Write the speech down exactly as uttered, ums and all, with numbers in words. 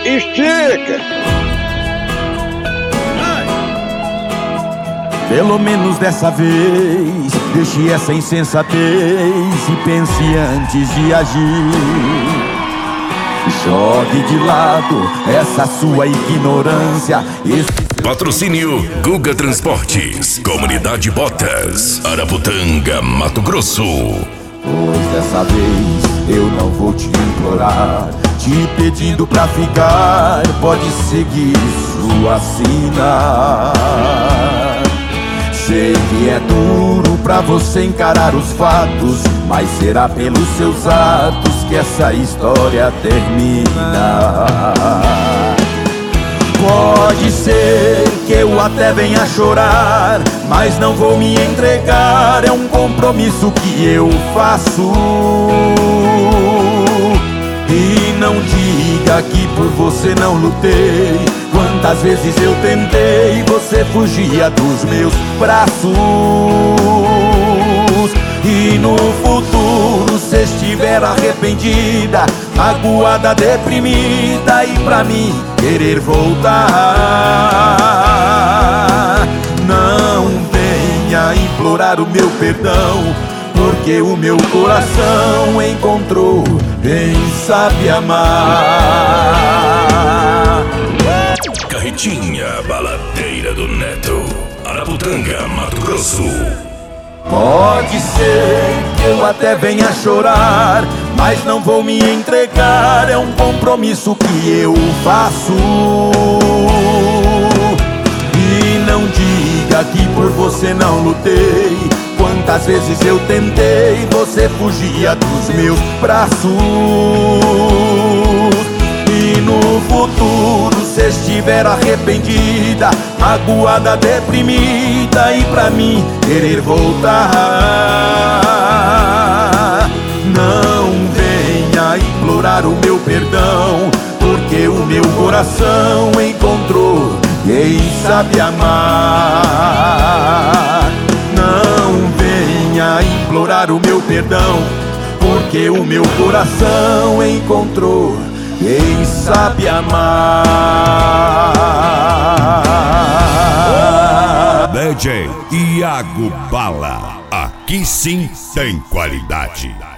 Estica! Pelo menos dessa vez, deixe essa insensatez e pense antes de agir. Jogue de lado essa sua ignorância. Esse... Patrocínio Guga Transportes, Comunidade Botas, Araputanga, Mato Grosso. Pois dessa vez eu não vou te implorar, te pedindo pra ficar, pode seguir sua sina. Sei que é duro pra você encarar os fatos, mas será pelos seus atos que essa história termina. Pode ser que eu até venha chorar, mas não vou me entregar, é um compromisso que eu faço. E não diga que por você não lutei, quantas vezes eu tentei, você fugia dos meus braços. E no futuro, se estiver arrependida, magoada, deprimida, e pra mim querer voltar, não venha implorar o meu perdão, porque o meu coração encontrou quem sabe amar. Carretinha Baladeira do Neto, Araputanga, Mato Grosso. Pode ser que eu até venha chorar, mas não vou me entregar, é um compromisso que eu faço. E não diga que por você não lutei, quantas vezes eu tentei, você fugia dos meus braços. E no futuro, se estiver arrependida, magoada, deprimida, e pra mim querer voltar, não venha implorar o meu perdão, porque o meu coração encontrou quem sabe amar. Não venha implorar o meu perdão, porque o meu coração encontrou quem sabe amar. D J Iago Bala, aqui sim tem qualidade.